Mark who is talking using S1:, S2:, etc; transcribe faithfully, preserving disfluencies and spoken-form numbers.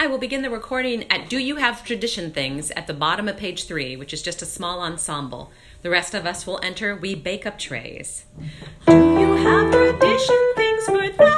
S1: I will begin the recording at Do You Have Tradition Things at the bottom of page three, which is just a small ensemble. The rest of us will enter We Bake Up Trays. Do you have tradition things for that?